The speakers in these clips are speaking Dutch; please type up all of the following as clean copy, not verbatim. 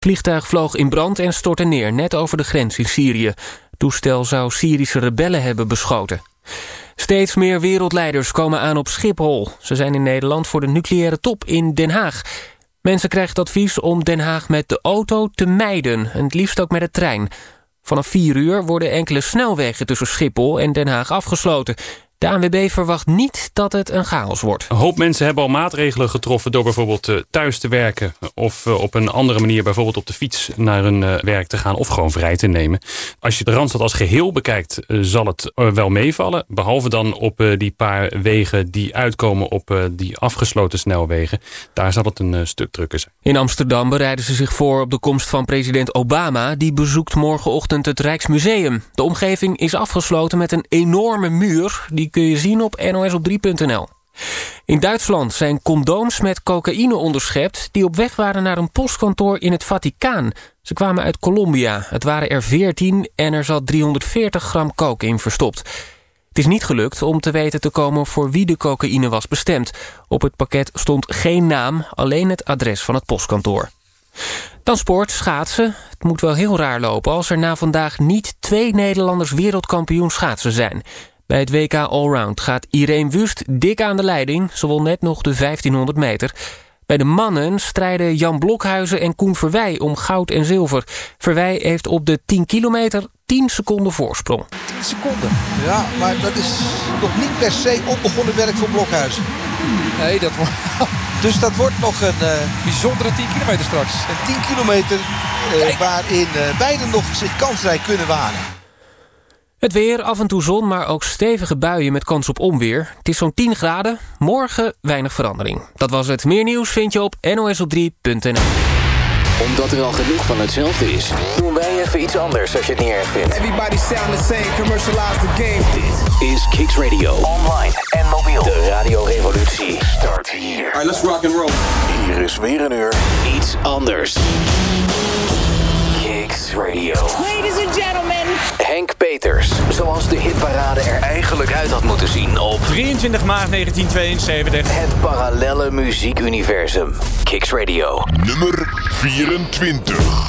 Het vliegtuig vloog in brand en stortte neer, net over de grens in Syrië. Het toestel zou Syrische rebellen hebben beschoten. Steeds meer wereldleiders komen aan op Schiphol. Ze zijn in Nederland voor de nucleaire top in Den Haag. Mensen krijgen het advies om Den Haag met de auto te mijden. En het liefst ook met de trein. Vanaf 4 uur worden enkele snelwegen tussen Schiphol en Den Haag afgesloten. De ANWB verwacht niet dat het een chaos wordt. Een hoop mensen hebben al maatregelen getroffen door bijvoorbeeld thuis te werken of op een andere manier bijvoorbeeld op de fiets naar hun werk te gaan of gewoon vrij te nemen. Als je de Randstad als geheel bekijkt, zal het wel meevallen. Behalve dan op die paar wegen die uitkomen op die afgesloten snelwegen. Daar zal het een stuk drukker zijn. In Amsterdam bereiden ze zich voor op de komst van president Obama. Die bezoekt morgenochtend het Rijksmuseum. De omgeving is afgesloten met een enorme muur. Die kun je zien op nosop3.nl. In Duitsland zijn condooms met cocaïne onderschept die op weg waren naar een postkantoor in het Vaticaan. Ze kwamen uit Colombia. Het waren er 14 en er zat 340 gram coke in verstopt. Het is niet gelukt om te weten te komen voor wie de cocaïne was bestemd. Op het pakket stond geen naam, alleen het adres van het postkantoor. Dan sport, schaatsen. Het moet wel heel raar lopen als er na vandaag niet 2 Nederlanders wereldkampioen schaatsen zijn. Bij het WK Allround gaat Irene Wust dik aan de leiding. Ze won net nog de 1500 meter. Bij de mannen strijden Jan Blokhuizen en Koen Verwij om goud en zilver. Verwij heeft op de 10 kilometer 10 seconden voorsprong. 10 seconden, ja, maar dat is nog niet per se onbegonnen werk voor Blokhuizen. Nee, Dus dat wordt nog een bijzondere 10 kilometer straks. Een 10 kilometer waarin beiden nog zich kansrijk kunnen wanen. Het weer, af en toe zon, maar ook stevige buien met kans op onweer. Het is zo'n 10 graden. Morgen weinig verandering. Dat was het. Meer nieuws vind je op nosop3.nl. Omdat er al genoeg van hetzelfde is, doen wij even iets anders als je het niet erg vindt. Everybody sound the same, commercialize the game. Dit is Kicks Radio. Online en mobiel. De radiorevolutie start hier. Alright, let's rock and roll. Hier is weer een uur iets anders. Kicks Radio. Ladies and gentlemen. Henk Peters, zoals de hitparade er eigenlijk uit had moeten zien op 23 maart 1972. Het parallelle muziekuniversum. Kicks Radio. Nummer 24.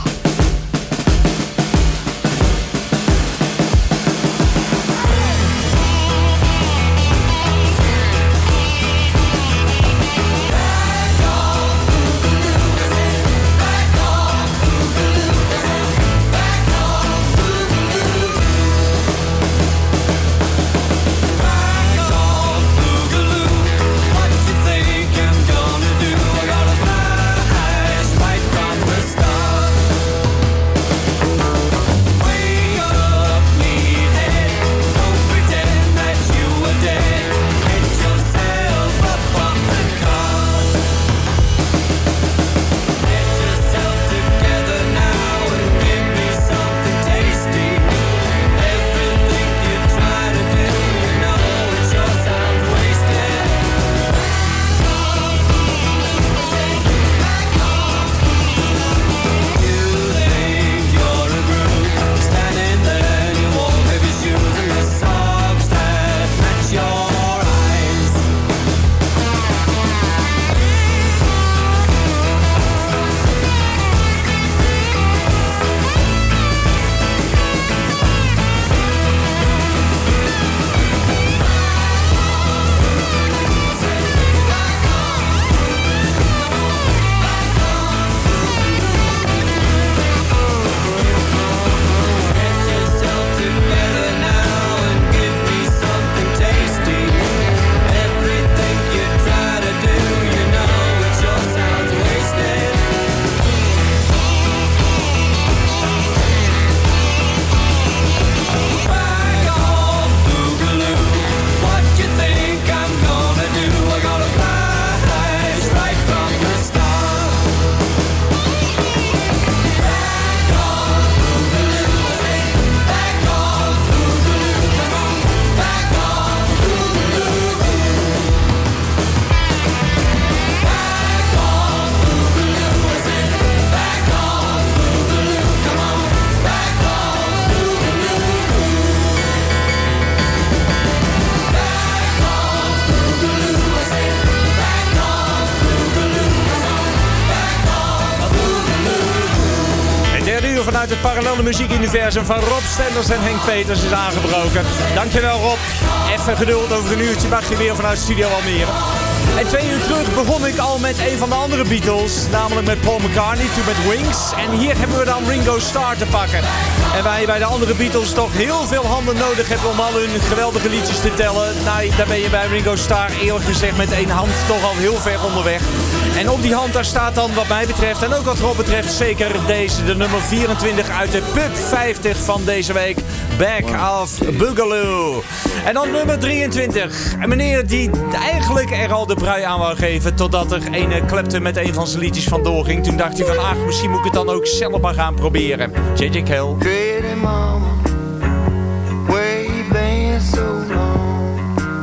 derde uur vanuit het parallele muziekuniversum van Rob Stenders en Henk Peters is aangebroken. Dankjewel Rob. Even geduld, over een uurtje mag je weer vanuit Studio Almere. En 2 uur terug begon ik al met een van de andere Beatles, namelijk met Paul McCartney, toen met Wings. En hier hebben we dan Ringo Starr te pakken. En waar je bij de andere Beatles toch heel veel handen nodig hebt om al hun geweldige liedjes te tellen. Nou, daar ben je bij Ringo Starr eerlijk gezegd met 1 hand toch al heel ver onderweg. En op die hand daar staat dan wat mij betreft en ook wat Rob betreft zeker deze, de nummer 24 uit de Pub 50 van deze week. Back of Boogaloo. En dan nummer 23. Een meneer die eigenlijk er al de brui aan wou geven totdat er een klepte met een van zijn liedjes vandoor ging. Toen dacht hij van misschien moet ik het dan ook zelf maar gaan proberen. J.J. Cale. Pretty mama, where you been so long?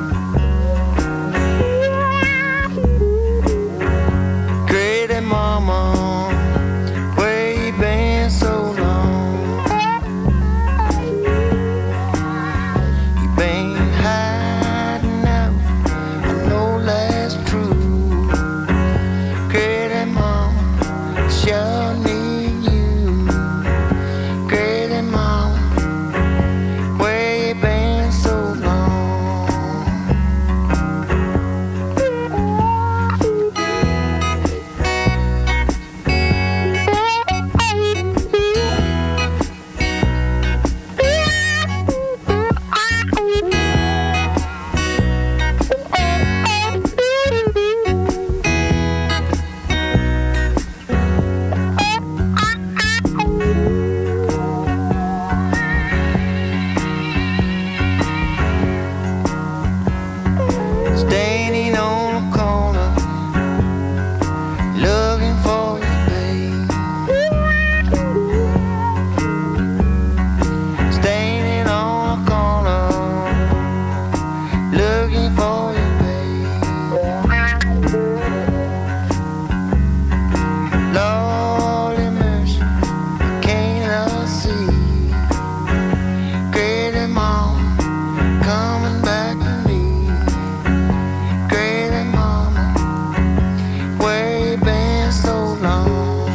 Pretty mama, where you been so long? You been hiding out, I know that's true. Pretty mama, sure need you. Pretty mama, where you been so long? Standing on a corner, looking for you, babe. Standing on a corner, looking for you, babe. Lord mercy, can't I see? Great mom, coming back to me. Great mama, where you been so long?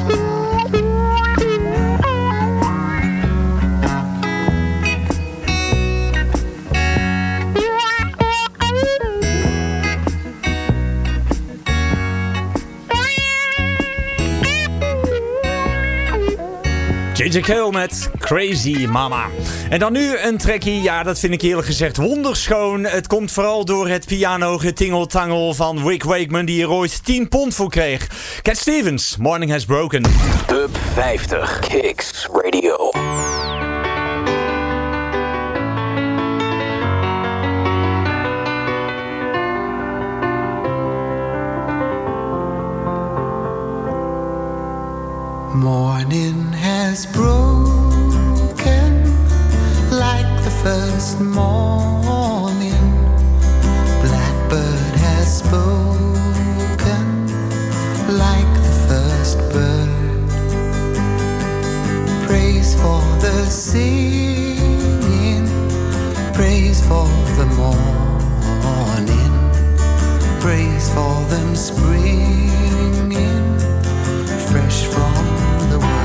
J.J. Cale met Crazy Mama. En dan nu een trekkie, ja dat vind ik eerlijk gezegd wonderschoon. Het komt vooral door het piano-getingeltangel van Rick Wakeman die er ooit 10 pond voor kreeg. Cat Stevens, Morning Has Broken. Pub 50, Kicks Radio. Morning has broken like the first morning. Blackbird has spoken like the first bird. Praise for the singing, praise for the morning, praise for them springing fresh from the world.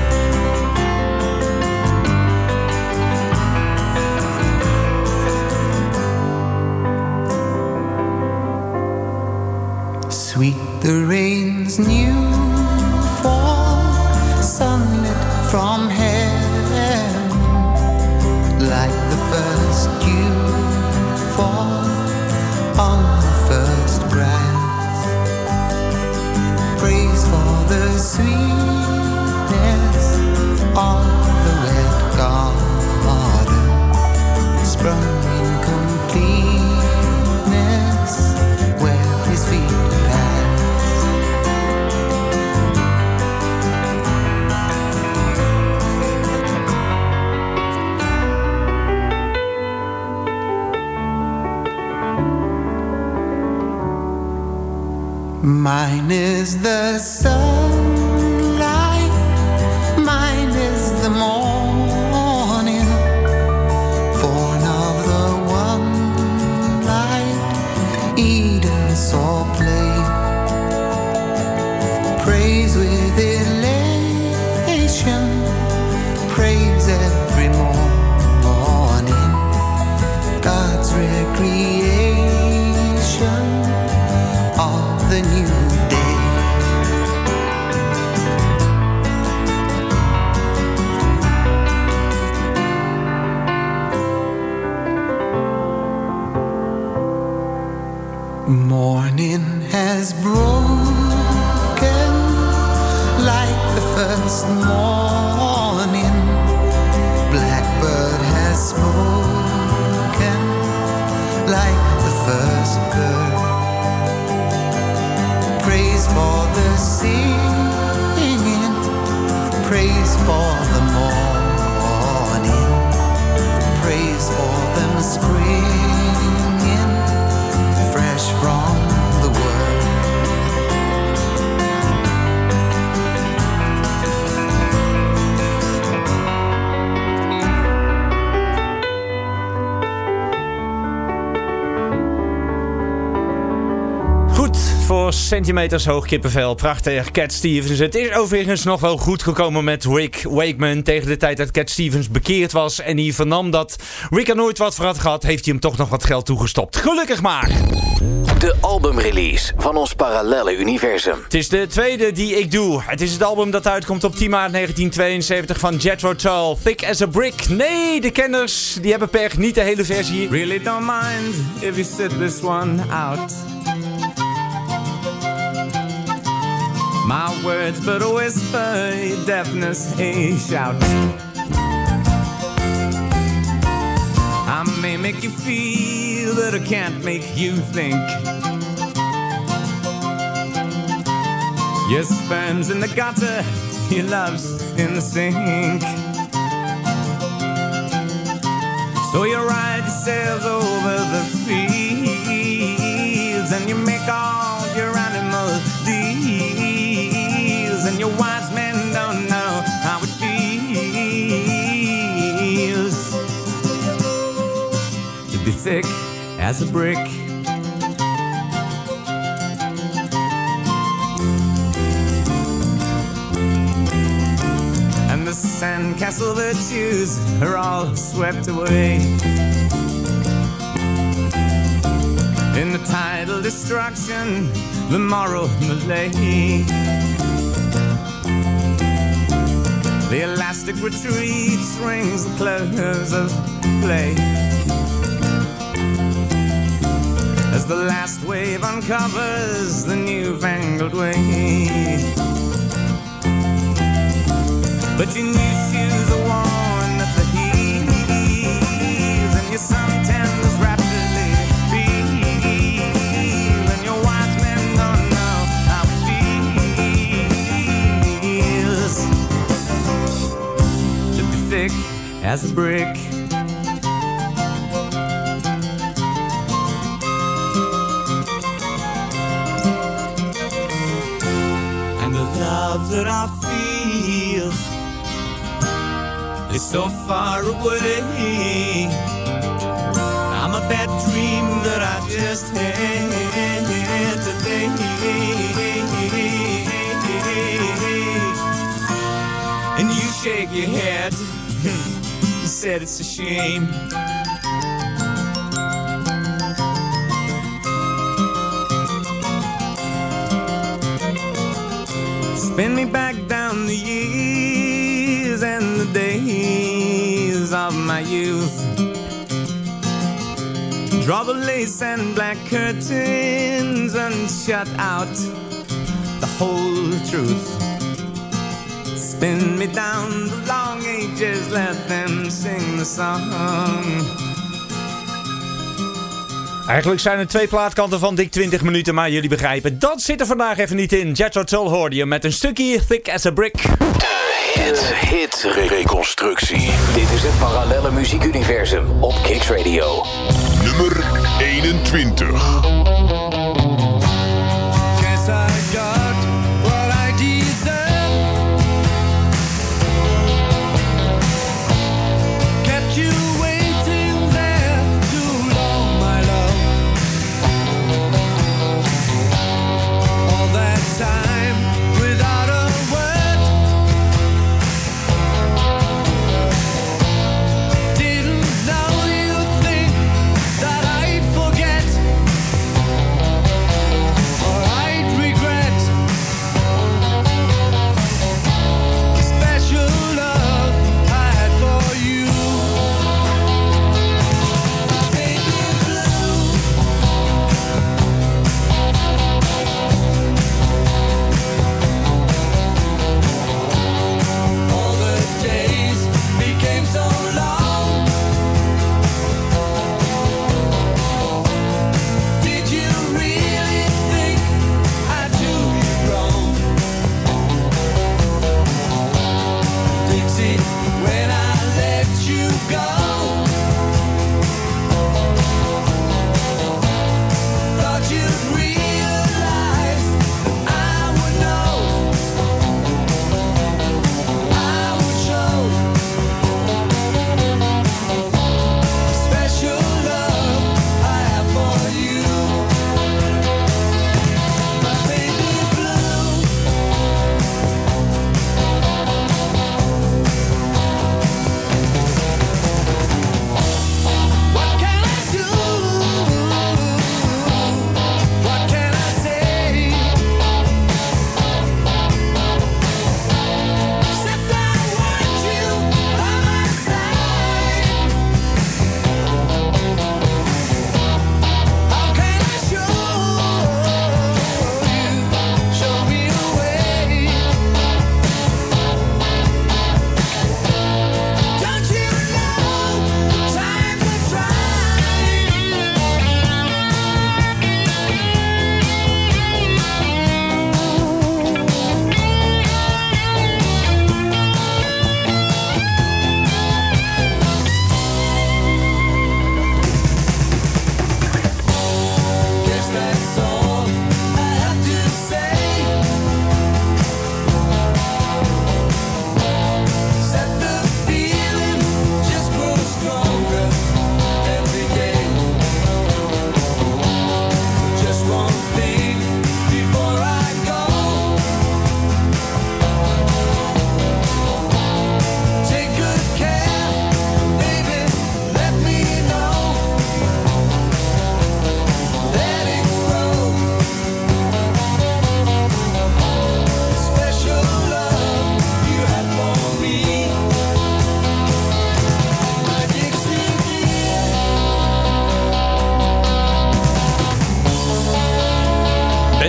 Sweet the rain's new fall, sunlit from heaven, like the first dew fall on the first grass. Praise for the sweetness of the wet garden, sprung in completeness where his feet pass. Mine is the sunlight, mine is the morning, born of the one light Eden saw play. Praise with elation praise every morning, God's recreation of the new day. Morning has broken like the first morning. Blackbird has spoken like the first bird. Praise for the singing, praise for the morning, praise for them springing fresh from the world. Goed, voor centimeters hoog kippenvel. Prachtig, Cat Stevens. Het is overigens nog wel goed gekomen met Rick Wakeman. Tegen de tijd dat Cat Stevens bekeerd was en hij vernam dat Rick er nooit wat voor had gehad, heeft hij hem toch nog wat geld toegestopt. Gelukkig maar. De albumrelease van ons parallelle universum. Het is de tweede die ik doe. Het is het album dat uitkomt op 10 maart 1972 van Jethro Tull. Thick as a Brick. Nee, de kenners die hebben per niet de hele versie. Really don't mind if you sit this one out. My words but a whisper, deafness a shout. I may make you feel, but I can't make you think. Your sperm's in the gutter, your love's in the sink. So you ride yourselves over the fields, and you make all your animal deals, and your wise men don't know how it feels to be thick as a brick. And the sandcastle virtues are all swept away in the tidal destruction, the moral malaise. The elastic retreat rings the close of play as the last wave uncovers the newfangled way. But your new shoes are worn at the heels, and your suntans rapidly feel, and your wise men don't know how it feels to be thick as a brick. And the love that I feel is so far away. I'm a bad dream that I just had today. And you shake your head, you said it's a shame. Spin me back down the years and the days of my youth. Draw the lace and black curtains and shut out the whole truth. Spin me down the long ages, let them sing the song. Eigenlijk zijn er 2 plaatkanten van dik 20 minuten, maar jullie begrijpen, dat zit er vandaag even niet in. Jethro Tull hoorde je met een stukje Thick as a Brick. De hit-reconstructie. Dit is het parallelle muziekuniversum op Kicks Radio. Nummer 21. Guess I got what I deserve. Kept you waiting there too long, my love. All that time without a word.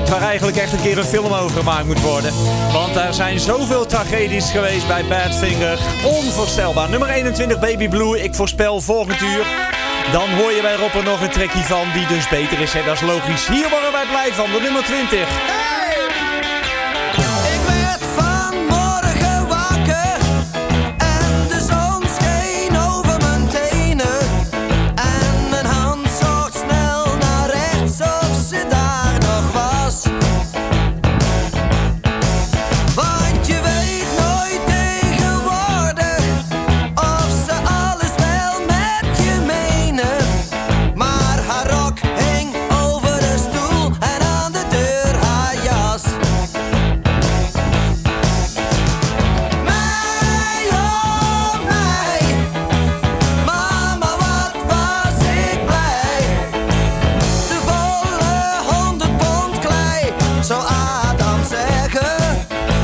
project waar eigenlijk echt een keer een film over gemaakt moet worden. Want er zijn zoveel tragedies geweest bij Badfinger. Onvoorstelbaar. Nummer 21, Baby Blue. Ik voorspel volgend uur. Dan hoor je bij Rob er nog een trekkie van die dus beter is. Hè? Dat is logisch. Hier worden wij blij van, de nummer 20. Ik werd vanmorgen wakker en de zon scheen over mijn tenen. En mijn hand zocht snel naar rechts of ze daar nog was. Want je weet nooit tegenwoordig of ze alles wel met je menen. Maar haar rok hing over de stoel en aan de deur haar jas. Mij, oh mij, mama wat was ik blij. De volle 100 pond klei, zou Adam zeggen.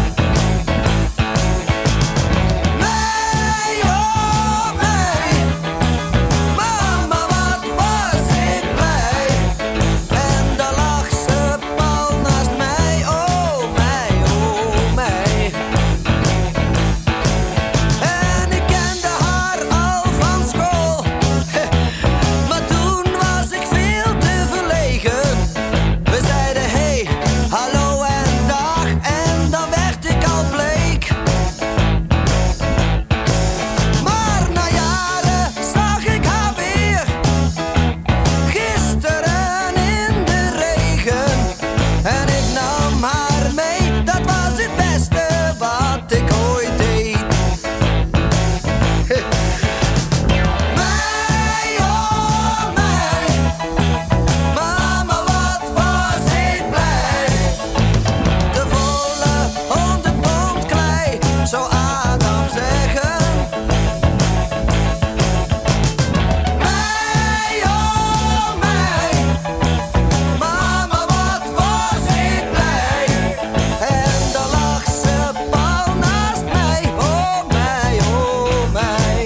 Mij, oh mij, mama wat was ik blij. En daar lag ze pal naast mij, oh mij, oh mij. En ik kende haar al van school, maar toen was ik veel te verlegen. We zeiden hey, hallo en dag en dan werd ik al bleek. Maar na jaren zag ik haar weer, gisteren in de regen. En ik nam haar mee, dat was het beste wat ik ooit deed. Mij, oh mij, mama wat was ik blij. De volle 100 pond klei, zou Adam zeggen. Mij, oh mij, mama wat was ik blij. En daar lag ze pal naast mij, oh mij, oh mij.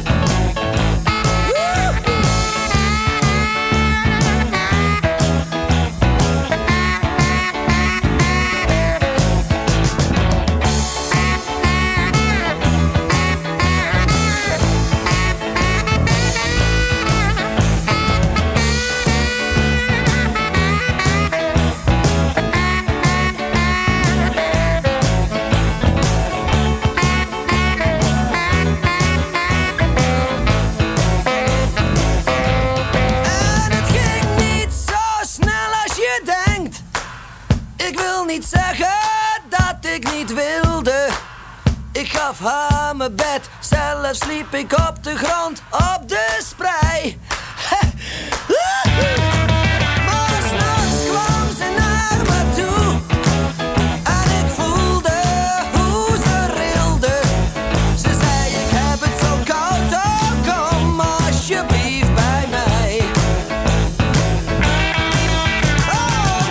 En het ging niet zo snel als je denkt. Ik wil niet zeggen dat ik niet wilde. Ik gaf haar mijn bed, zelf sliep ik op de grond, op de sprei. Maar 's nachts kwam ze naar me toe en ik voelde hoe ze rilde. Ze zei ik heb het zo koud, oh kom alsjeblieft bij mij. Oh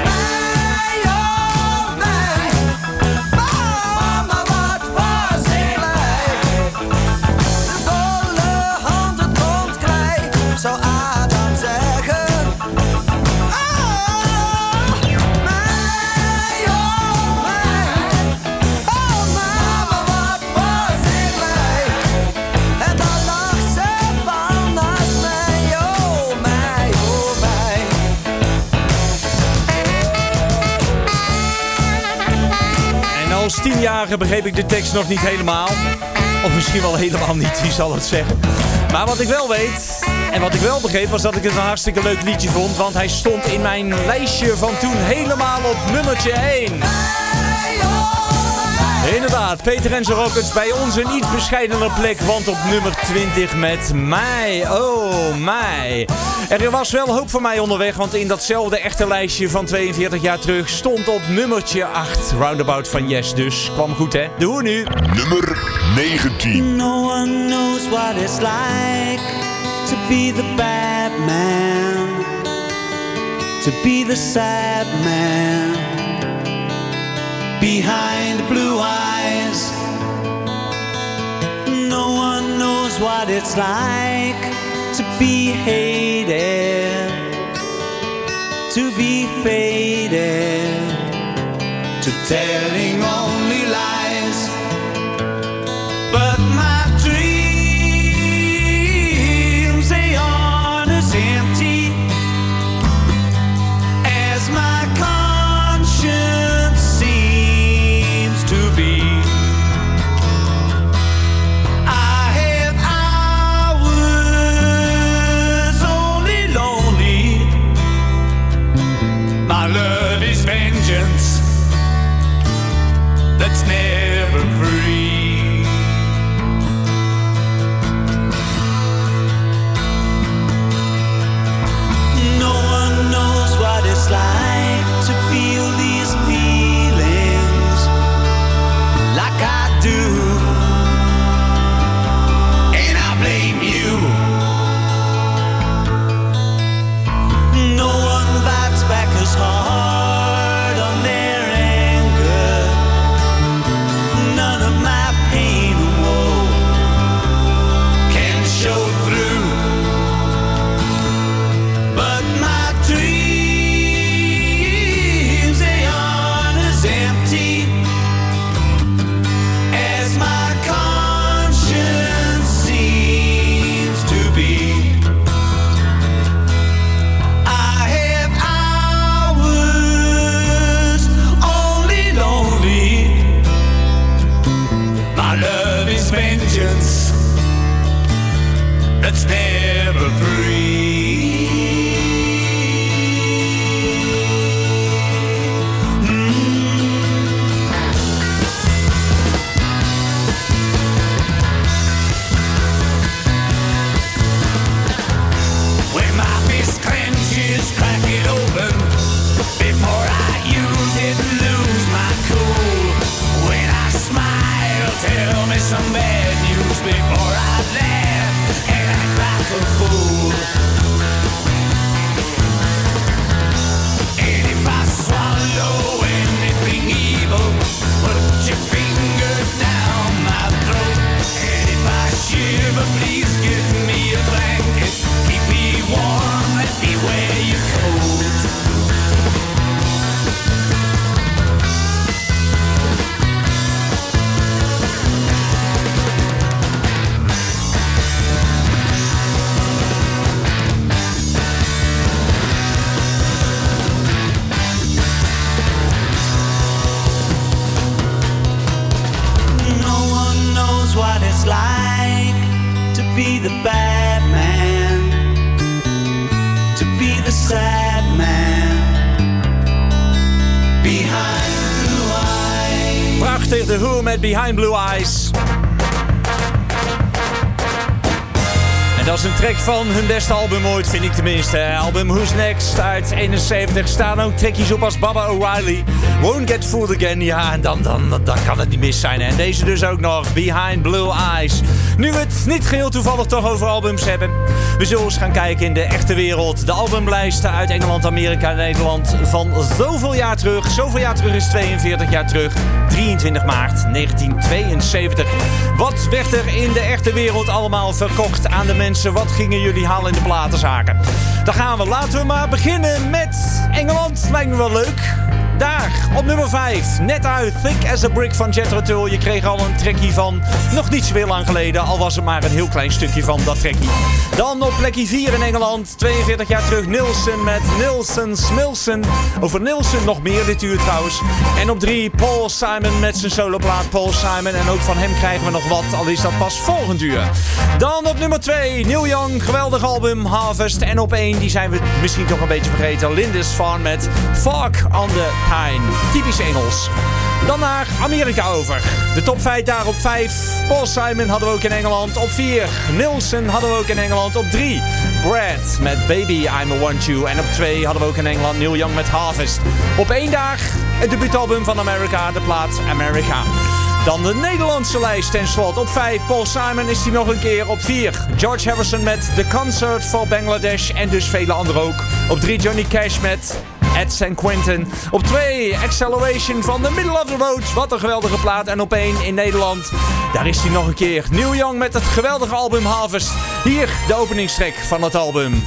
mij, mama wat was ik blij. De volle 100 pond klei, zou Adam zeggen. Oh mama wat was ik blij. En daar lag ze pal naast mij, oh mij, oh mij. En als 10-jarige begreep ik de tekst nog niet helemaal. Of misschien wel helemaal niet, wie zal het zeggen. Maar wat ik wel weet, en wat ik wel begreep, was dat ik het een hartstikke leuk liedje vond. Want hij stond in mijn lijstje van toen helemaal op nummertje 1. Inderdaad, Peter en zijn Rockets bij ons een iets bescheidener plek, want op nummer 20 met Mij, oh mij. Er was wel hoop voor mij onderweg, want in datzelfde echte lijstje van 42 jaar terug stond op nummertje 8 Roundabout van Yes. Dus kwam goed hè, de hoe nu. Nummer 19. No one knows what it's like to be the bad man, to be the sad man behind the blue eyes. No one knows what it's like to be hated, to be faded. telling only lies. But my dreams, they aren't as empty as my conscience seems to be. I have hours only lonely. My love is vengeance that's never free. No one knows what it's like to feel these feelings like I do, and I blame you. No one bites back as hard on their anger. None of my pain or woe can show through. But my dreams, they aren't as empty as my conscience seems to be. I have hours only lonely. My love is vengeance that's never free. When my fist clenches, crack it open before I use it and lose my cool. When I smile, tell me some bad news before I laugh and act like a fool. And if I swallow anything evil, put your finger down my throat. And if I shiver, please give me a blanket. Keep me warm, let me wear your coat. No one knows what it's like to be the bad man, to be the sad man behind blue eyes. Prachtig, The Who met Behind Blue Eyes. En dat is een track van hun beste album ooit, vind ik tenminste. Album Who's Next uit 71 staan ook trackjes op als Baba O'Reilly. Won't Get Fooled Again, ja, en dan kan het niet mis zijn. En deze dus ook nog, Behind Blue Eyes. Nu we het niet geheel toevallig toch over albums hebben, we zullen eens gaan kijken in de echte wereld. De albumlijsten uit Engeland, Amerika en Nederland van zoveel jaar terug. Zoveel jaar terug is 42 jaar terug. 23 maart 1972. Wat werd er in de echte wereld allemaal verkocht aan de mensen? Wat gingen jullie halen in de platenzaken? Daar gaan we. Laten we maar beginnen met Engeland. Lijkt me wel leuk. Daar, op nummer 5, net uit, Thick as a Brick van Jethro Tull. Je kreeg al een trekkie van, nog niet zo heel lang geleden, al was het maar een heel klein stukje van dat trekkie. Dan op plekje 4 in Engeland, 42 jaar terug, Nilsson met Nilsson's Milson. Over Nilsson nog meer dit uur trouwens. En op 3, Paul Simon met zijn soloplaat Paul Simon. En ook van hem krijgen we nog wat, al is dat pas volgend uur. Dan op nummer 2, Neil Young, geweldig album, Harvest. En op 1, die zijn we misschien toch een beetje vergeten, Lindisfarne met Fog on the Tyne. Typisch Engels. Dan naar Amerika over. De top 5 daar op 5. Paul Simon hadden we ook in Engeland. Op 4. Nilsson hadden we ook in Engeland. Op 3. Brad met Baby I'm a Want You. En op 2 hadden we ook in Engeland Neil Young met Harvest. Op 1 dag het debuutalbum van America, de plaat America. Dan de Nederlandse lijst ten slot. Op 5 Paul Simon is hij nog een keer. Op 4 George Harrison met The Concert for Bangladesh. En dus vele anderen ook. Op 3 Johnny Cash met At St. Quentin. Op 2 Acceleration van The Middle of the Road. Wat een geweldige plaat. En op 1 in Nederland, daar is hij nog een keer. Neil Young met het geweldige album Harvest. Hier de openingstrack van het album.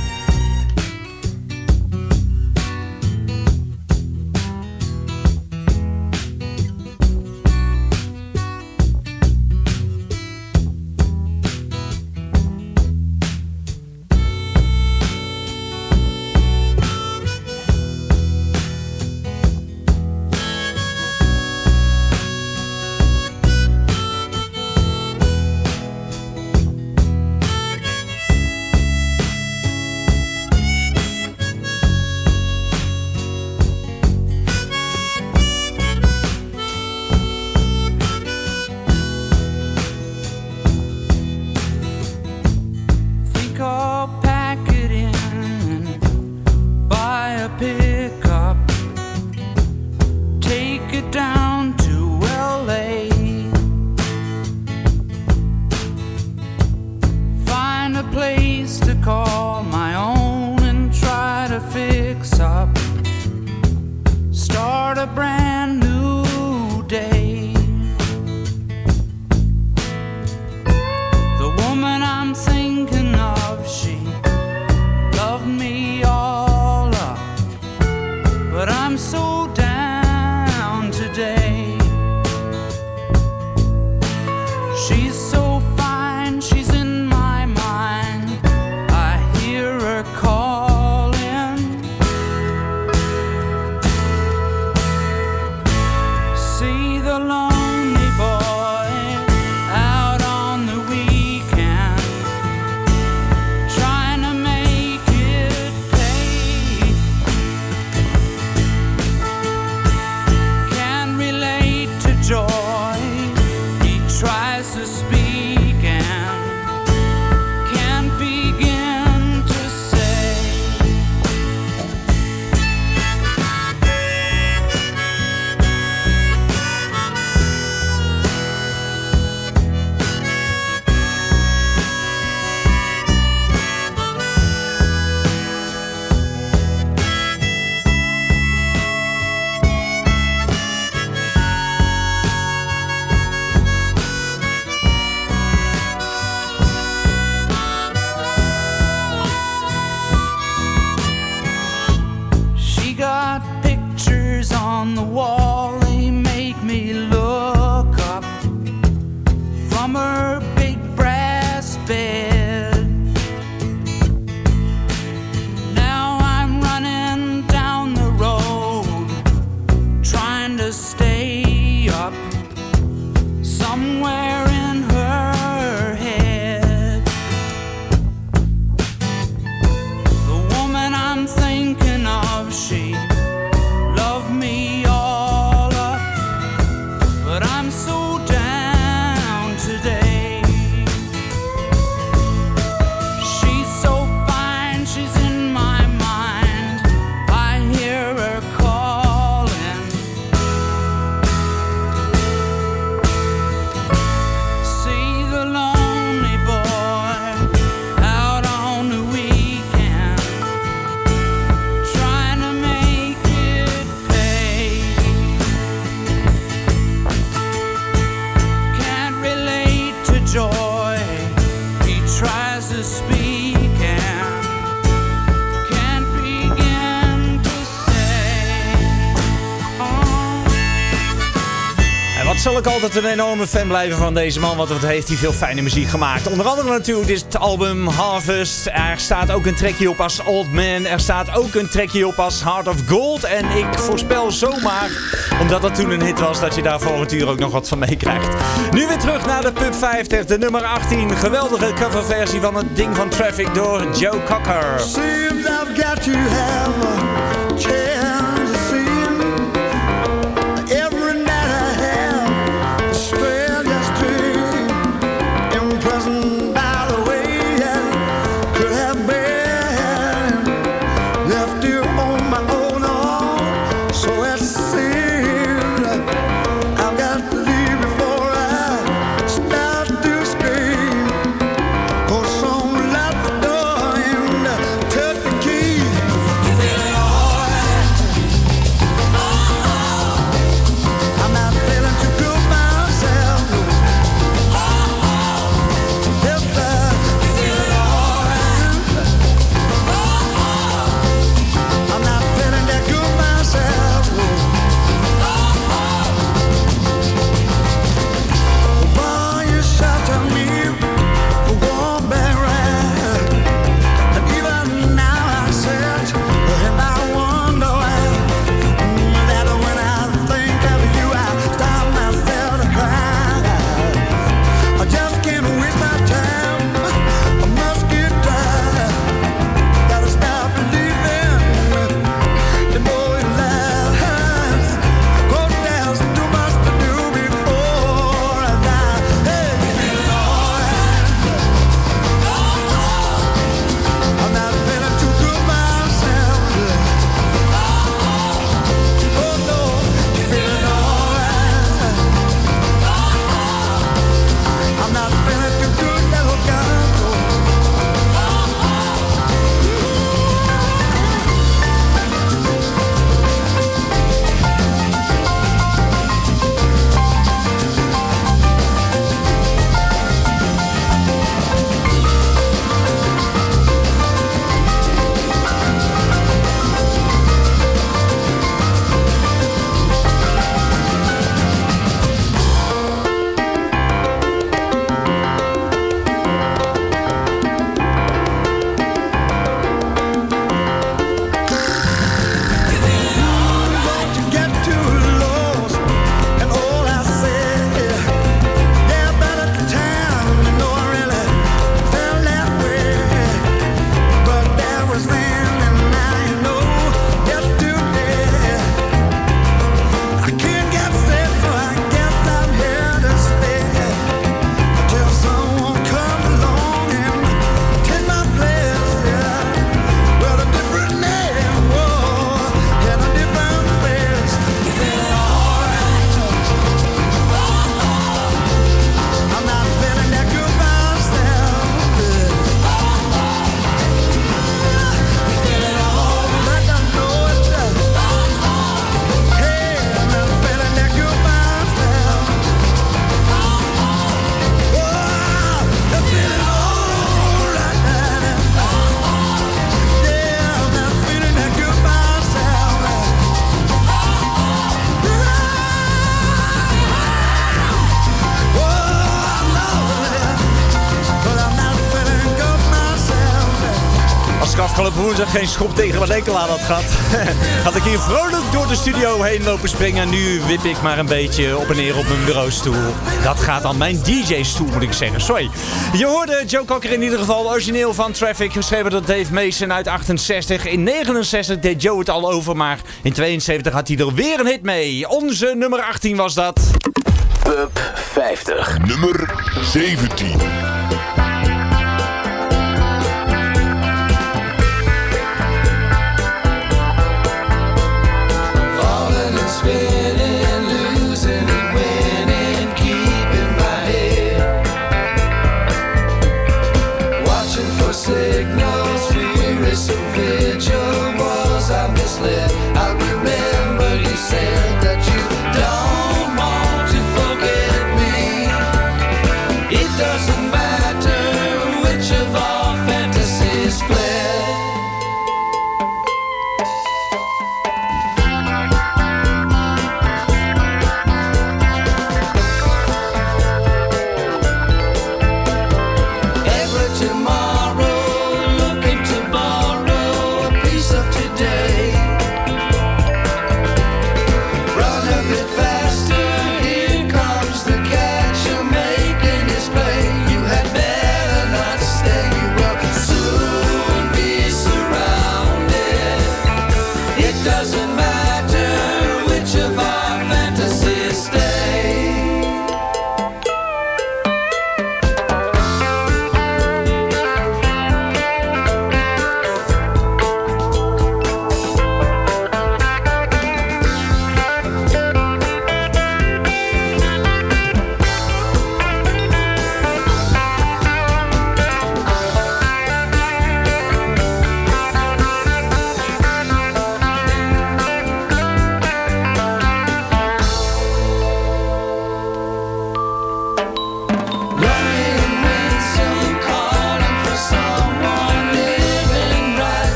zal ik altijd een enorme fan blijven van deze man, want wat heeft hij veel fijne muziek gemaakt. Onder andere natuurlijk dit album Harvest. Er staat ook een trackje op als Old Man. Er staat ook een trackje op als Heart of Gold. En ik voorspel zomaar, omdat dat toen een hit was, dat je daar volgend uur ook nog wat van meekrijgt. Nu weer terug naar de Pub 50, de nummer 18. Geweldige coverversie van het ding van Traffic door Joe Cocker. Seems I've got to have a chance to see him. Every night I have a stranger's dream. Imprisoned by the way I could have been. Left here on my own arm, so it seems I've got to leave before I start to scream. 'Cause someone locked the door and took the key. You feeling alright? I'm not feeling too good myself. Yes, sir. You feeling alright? I'm not feeling that good myself. Why you shouting me for one bad ride? And even now I sit and I wonder why. That when I think of you, I stop myself to cry. I just can't waste my time. I must get tired. Gotta stop believing the boy lies. 'Cause there's too much to do before I die. Hey, you feeling alright? I'm not feeling too good myself. Oh no, you feeling alright? I'm not feeling too good, little girl. To get too lost, and all I said, yeah, but at the time, you know I really felt that way. But that was then, and now you know, yesterday. I can't get set, so I guess I'm here to stay. Until someone comes along and take my place, yeah. Well, a different name, whoa, and a different face. You feeling alright? I'm not feeling that good myself. You feeling alright? I know it. Hey, I'm not feeling that good myself. Oh, I'm feeling alright. Yeah, I'm not feeling that good myself. But I'm not feeling good myself. Als ik afgelopen woensdag geen schop tegen mijn enkel aan had gehad, had ik hier vrolijk door de studio heen lopen springen. Nu wip ik maar een beetje op en neer op mijn bureaustoel. Dat gaat aan mijn DJ-stoel, moet ik zeggen. Sorry. Je hoorde Joe Cocker in ieder geval, origineel van Traffic, geschreven door Dave Mason uit 68. In 69 deed Joe het al over, maar in 72 had hij er weer een hit mee. Onze nummer 18 was dat. Pub 50. Nummer 17. Falling and spinning, losing and winning, keeping my head. Watching for signals, fear is so vigil. Was I misled? I remember you said that you don't want to forget me. It doesn't matter which of our fantasies fled.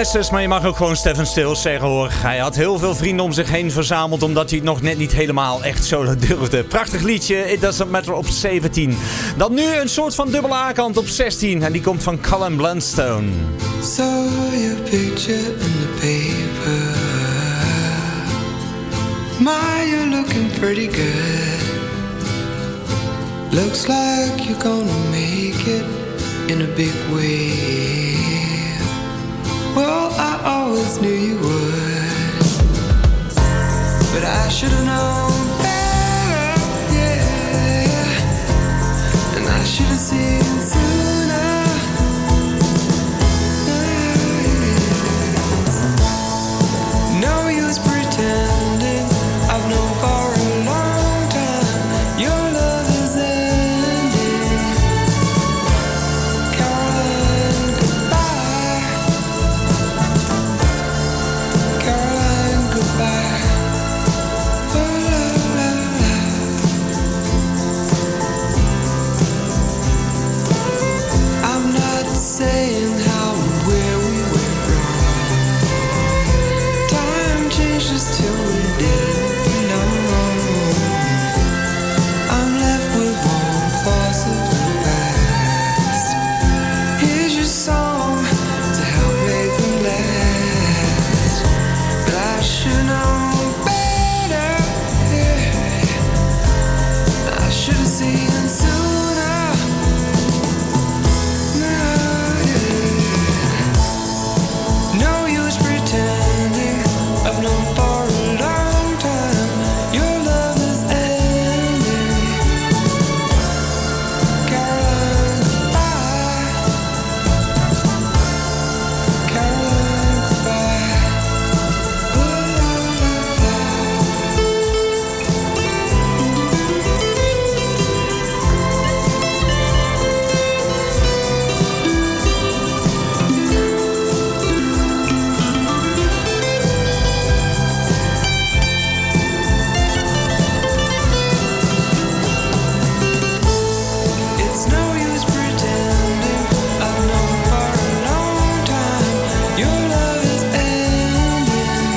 Blessers, maar je mag ook gewoon Stephen Stills zeggen hoor. Hij had heel veel vrienden om zich heen verzameld, omdat hij het nog net niet helemaal echt solo durfde. Prachtig liedje, It Doesn't Matter op 17. Dan nu een soort van dubbele A-kant op 16 en die komt van Cullen Blunstone. Saw your picture in the paper. My, you're looking pretty good. Looks like you're gonna make it in a big way. Well, I always knew you would, but I should've known better, yeah. And I should've seen sooner. No use pretending I've known for a long time your love is ending. Caroline, goodbye. Caroline, goodbye. Oh, la, la, la. I'm not saying how and where we went wrong. Time changed us till we didn't belong. I'm left with one thoughts of the past. Here's your song to help make them last. But I should know better, yeah. I should have seen sooner. No use pretending I've known for a long time your love is ending. Caroline, goodbye. Caroline, goodbye. Ooh, la, la, It's no use pretending I've known for a long time your love is ending.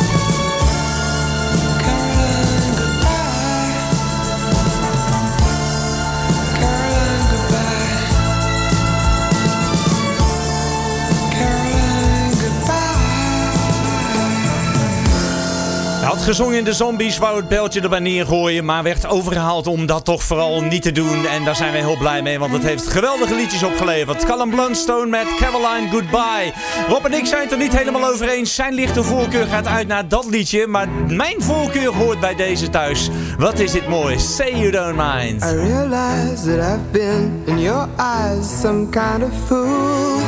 Caroline, goodbye. Caroline, goodbye. Caroline, goodbye. Hij had gezongen in de Zombies, wou het beltje erbij neergooien, maar werd overgehaald om dat toch vooral niet te doen. En daar zijn we heel blij mee, want het heeft geweldige liedjes opgeleverd. Cullen Blunstone met Caroline, Goodbye. Rob en ik zijn het er niet helemaal over eens. Zijn lichte voorkeur gaat uit naar dat liedje, maar mijn voorkeur hoort bij deze thuis. Wat is dit mooi, Say You Don't Mind. I realize that I've been in your eyes some kind of fool.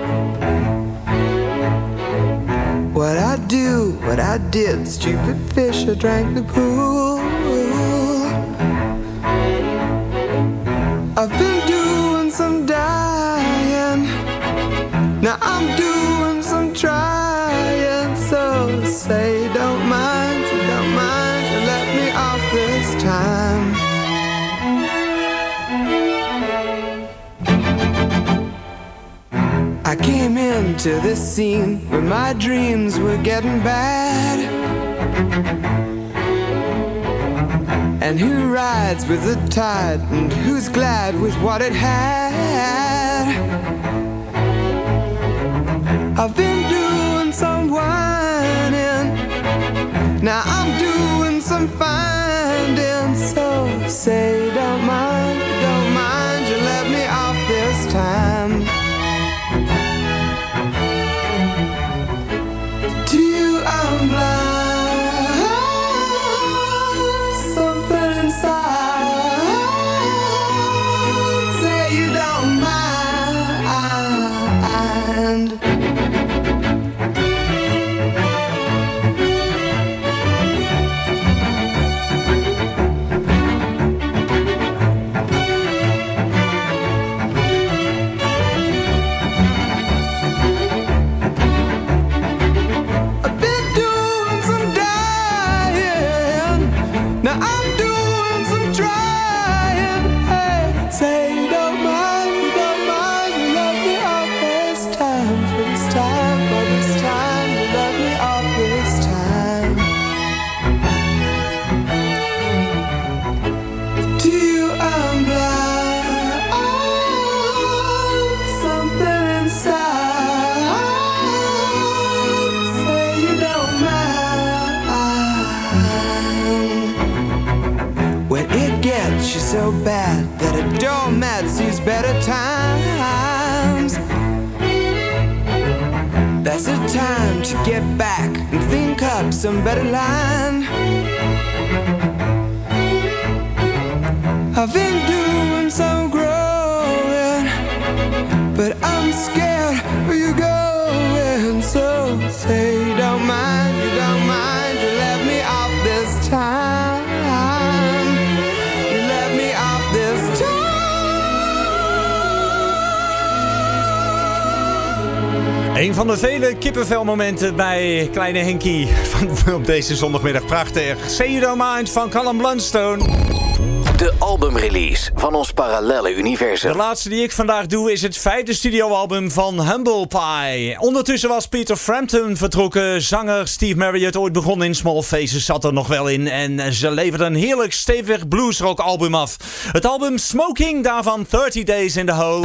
What I do, what I did, stupid fish, I drank the pool. I've been doing some dying, now I'm doing some trying. So say you don't mind, you let me off this time. I came into this scene when my dreams were getting bad. And who rides with the tide and who's glad with what it had? I've been doing some whining, now I'm doing some finding. So say you don't mind, you let me off this time. To you I'm blind, something inside. Say you don't mind. This time, but this so bad that a doormat sees better times. That's the time to get back and think up some better line. I've been doing some growing, but I'm scared where you're going. So say you don't mind to let me off this time. You let me off this time. Een van de vele kippenvelmomenten bij Kleine Henkie van op deze zondagmiddag. Prachtig. Say You Don't Mind van Callum Blunstone. De albumrelease van ons parallelle universum. De laatste die ik vandaag doe is het 5e studioalbum van Humble Pie. Ondertussen was Peter Frampton vertrokken. Zanger Steve Marriott, ooit begonnen in Small Faces, zat er nog wel in. En ze leverden een heerlijk stevig bluesrock album af. Het album Smoking, daarvan 30 Days in the Hole.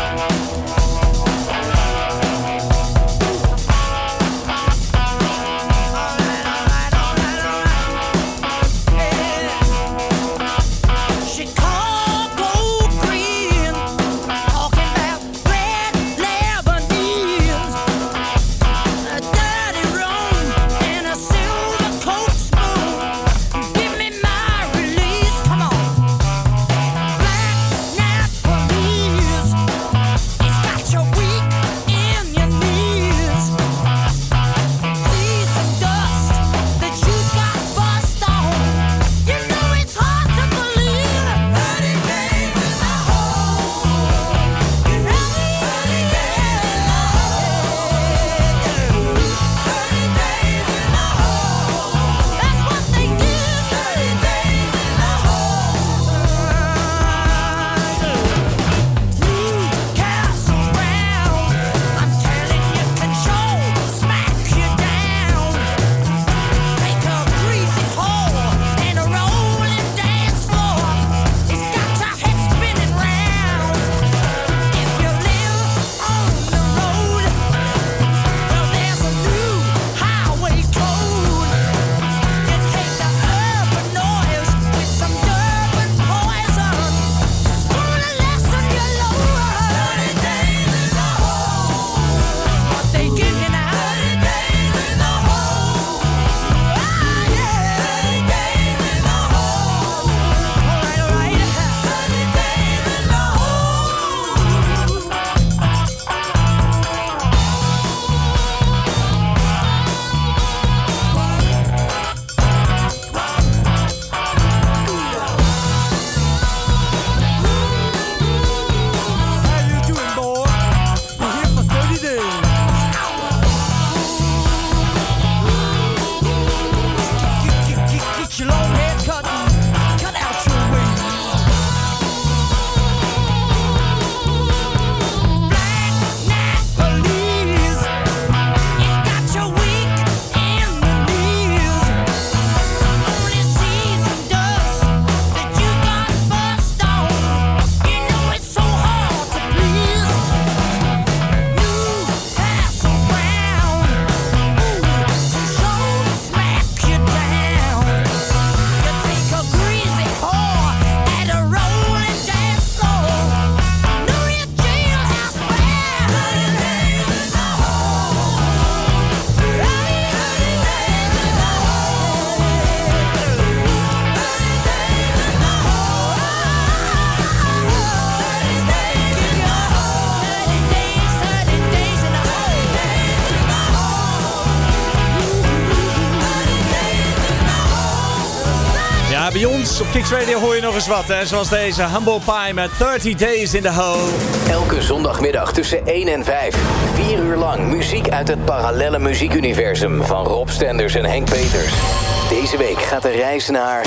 Bij ons op Kicks Radio hoor je nog eens wat, hè? Zoals deze Humble Pie met 30 Days in the Hole. Elke zondagmiddag tussen 1 en 5. 4 uur lang muziek uit het parallelle muziekuniversum van Rob Stenders en Henk Peters. Deze week gaat de reis naar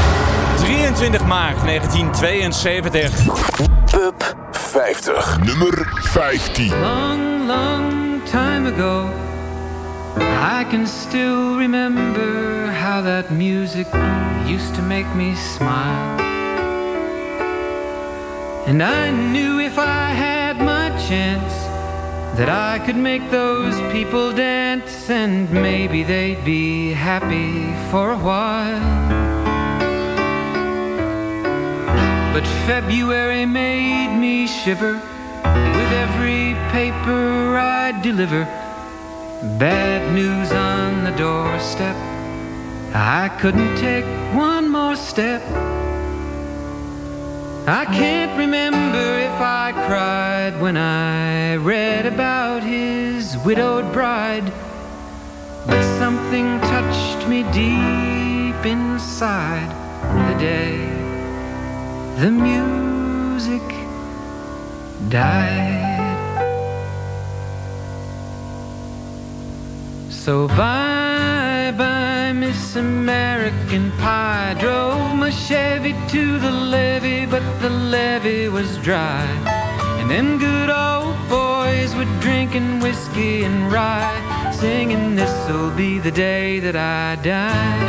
23 maart 1972. Pub 50. Nummer 15. Long, long time ago, I can still remember how that music used to make me smile. And I knew if I had my chance that I could make those people dance, and maybe they'd be happy for a while. but February made me shiver with every paper I deliver. Bad news on the doorstep. I couldn't take one more step. I can't remember if I cried when I read about his widowed bride, but something touched me deep inside the day the music died. So bye-bye, Miss American Pie. Drove my Chevy to the levee, but the levee was dry. And them good old boys were drinking whiskey and rye, singing, this'll be the day that I die.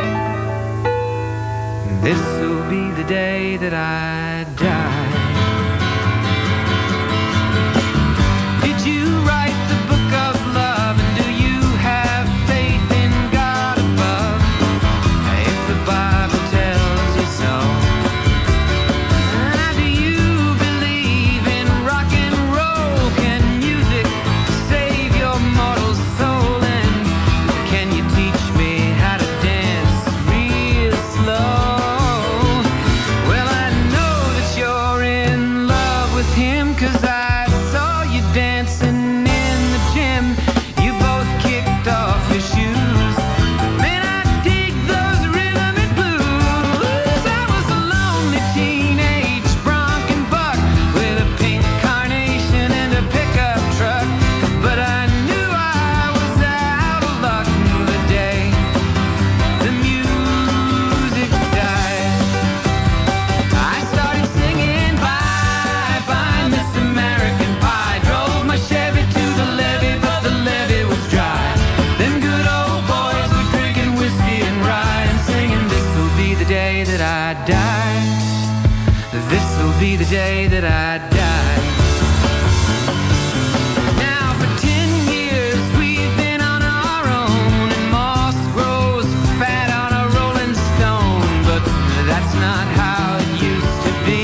This'll be the day that I die. Did you write the book of love? And do you have faith in God above? If the Bible tells you so. Now do you believe in rock and roll? Can music save your mortal soul? And can you teach me how to dance real slow? Well, I know that you're in love with him, 'cause I saw you dancing in the gym. You both kicked off your shoes. Man, I dig those rhythm and blues. I was a lonely teenage bronc and buck with a pink carnation and a pickup truck, but I knew I was out of luck the day the music died. I started singing bye-bye, Miss American Pie. Drove my Chevy to the levee, but the levee was dry. Them good old boys were drinking whiskey and rye and singing, this'll be the day that I die. This'll be the day that I die. Now for 10 years we've been on our own, and moss grows fat on a rolling stone, but that's not how it used to be.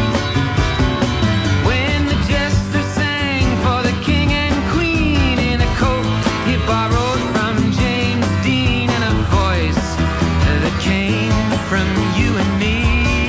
When the jester sang for the king and queen in a coat he borrowed from James Dean, and a voice that came from you and me.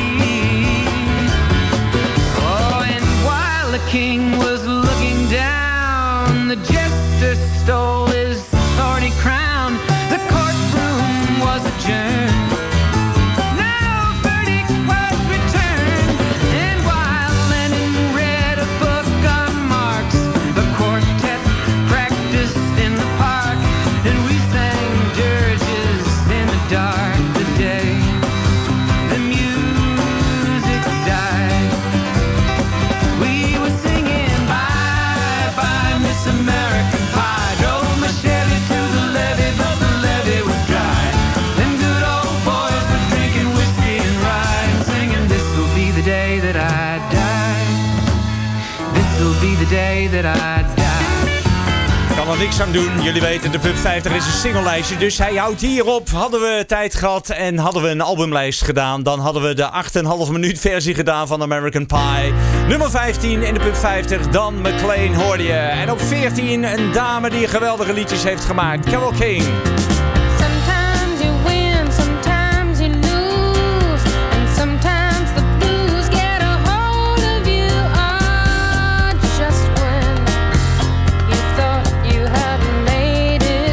Oh, and while the king was looking down, the jester stole his thorny crown. The courtroom was adjourned. No verdict was returned. And while Lennon read a book on Marx, the quartet practiced in the park, and we sang dirges in the dark the day the music died. We were singing bye-bye, Miss American Pie. Drove my Chevy to the levee, but the levee was dry. Them good old boys were drinking whiskey and rye and singing, this'll be the day that I die. This'll be the day that I die. Ik kan er niks aan doen. Jullie weten, de Pub 50 is een singlelijstje. Dus hij houdt hierop. Hadden we tijd gehad en hadden we een albumlijst gedaan, dan hadden we de 8,5 minuut versie gedaan van American Pie. Nummer 15 in de Pub 50. Don McLean hoorde je. En op 14 een dame die geweldige liedjes heeft gemaakt. Carole King. Sometimes you win, sometimes you lose, and sometimes the blues get a hold of you. Ah, just when you thought you hadn't made it.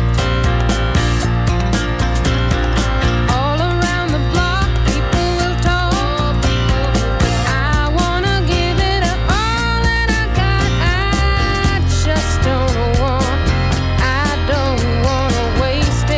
All around the block, people will talk, but I wanna give it all that I got. I just don't want, I don't wanna waste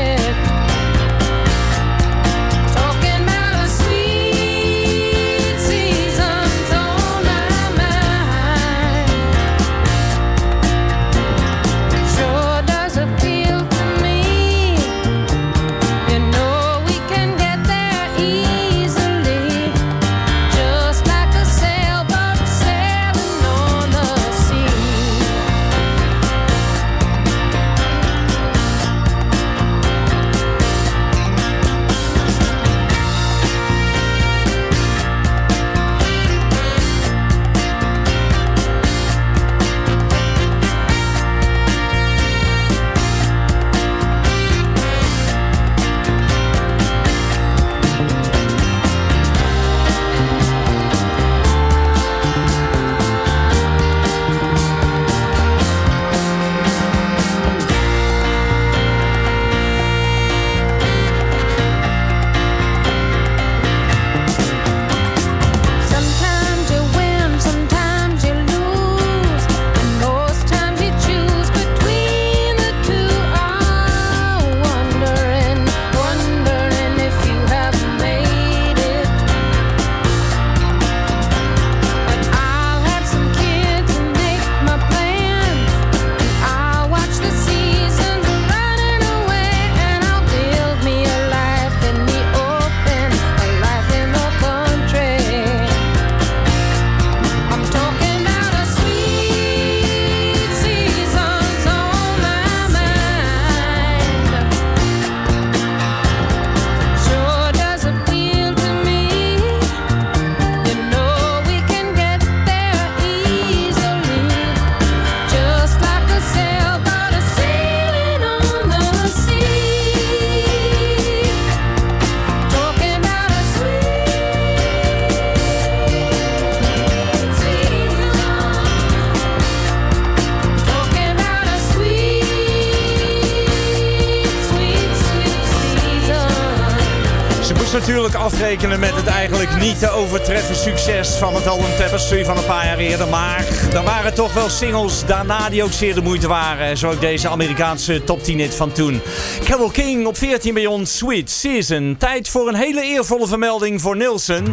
natuurlijk afrekenen met het eigenlijk niet te overtreffen succes van het album Tapestry van een paar jaar eerder. Maar er waren toch wel singles daarna die ook zeer de moeite waren. Zo ook deze Amerikaanse top 10 hit van toen. Carole King op 14 bij ons, Sweet Season. Tijd voor een hele eervolle vermelding voor Nielsen.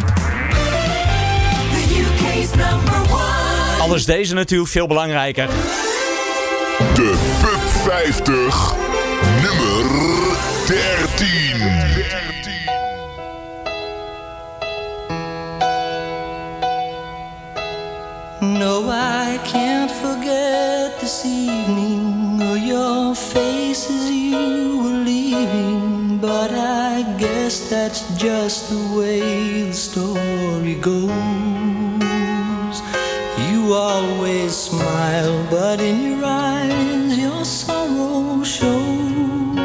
Alles deze natuurlijk veel belangrijker. De Pub 50, nummer 13. No, I can't forget this evening or your face as you were leaving. But I guess that's just the way the story goes. You always smile, but in your eyes your sorrow shows.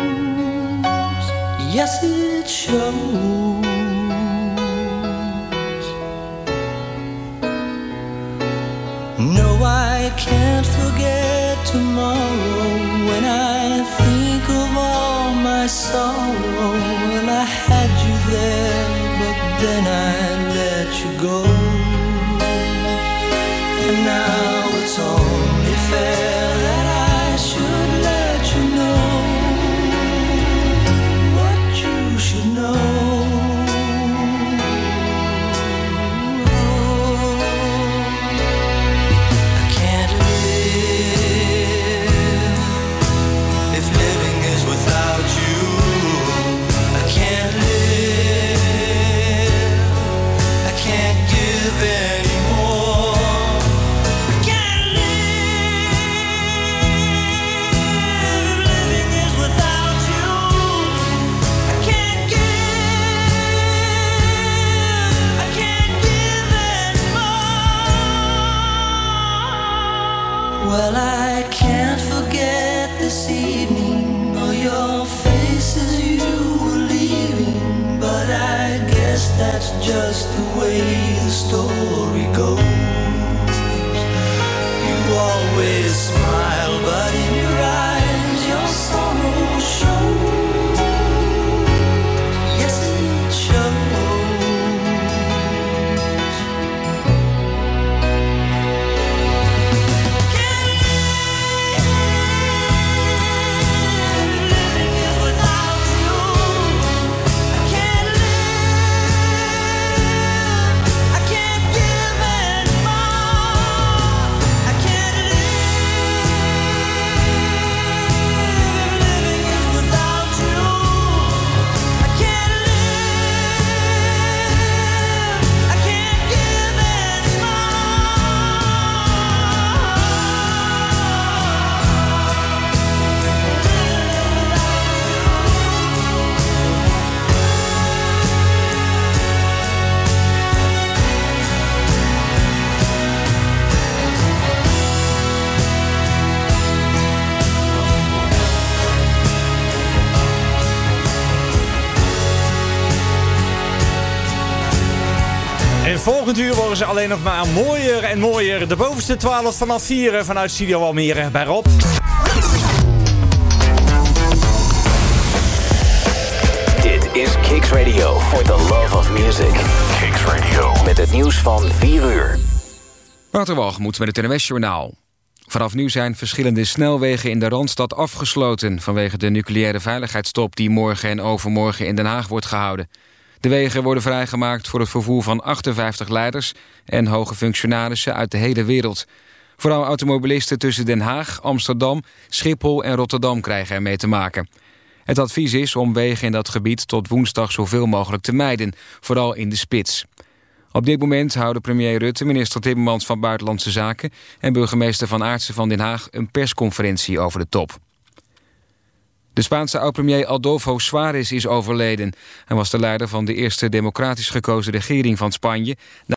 Yes, it shows. No, I can't forget tomorrow when I think of all my sorrow. Well, I had you there, but then I let you go. And now it's only fair that I should let you know what you should know. Well, I can't forget this evening or your face as you were leaving. But I guess that's just the way the story goes. You always smile, but in your eyes your sorrow shows. Yes, it shows. Volgend uur worden ze alleen nog maar mooier en mooier. De bovenste 12 vanaf 4 vanuit Studio Almere bij Rob. Dit is Kicks Radio for the love of music. Kicks Radio. Met het nieuws van 4 uur. Wouter Walgemoed met het NOS-journaal. Vanaf nu zijn verschillende snelwegen in de Randstad afgesloten vanwege de nucleaire veiligheidstop die morgen en overmorgen in Den Haag wordt gehouden. De wegen worden vrijgemaakt voor het vervoer van 58 leiders en hoge functionarissen uit de hele wereld. Vooral automobilisten tussen Den Haag, Amsterdam, Schiphol en Rotterdam krijgen ermee te maken. Het advies is om wegen in dat gebied tot woensdag zoveel mogelijk te mijden, vooral in de spits. Op dit moment houden premier Rutte, minister Timmermans van Buitenlandse Zaken en burgemeester Van Aartsen van Den Haag een persconferentie over de top. De Spaanse oud-premier Adolfo Suárez is overleden. Hij was de leider van de eerste democratisch gekozen regering van Spanje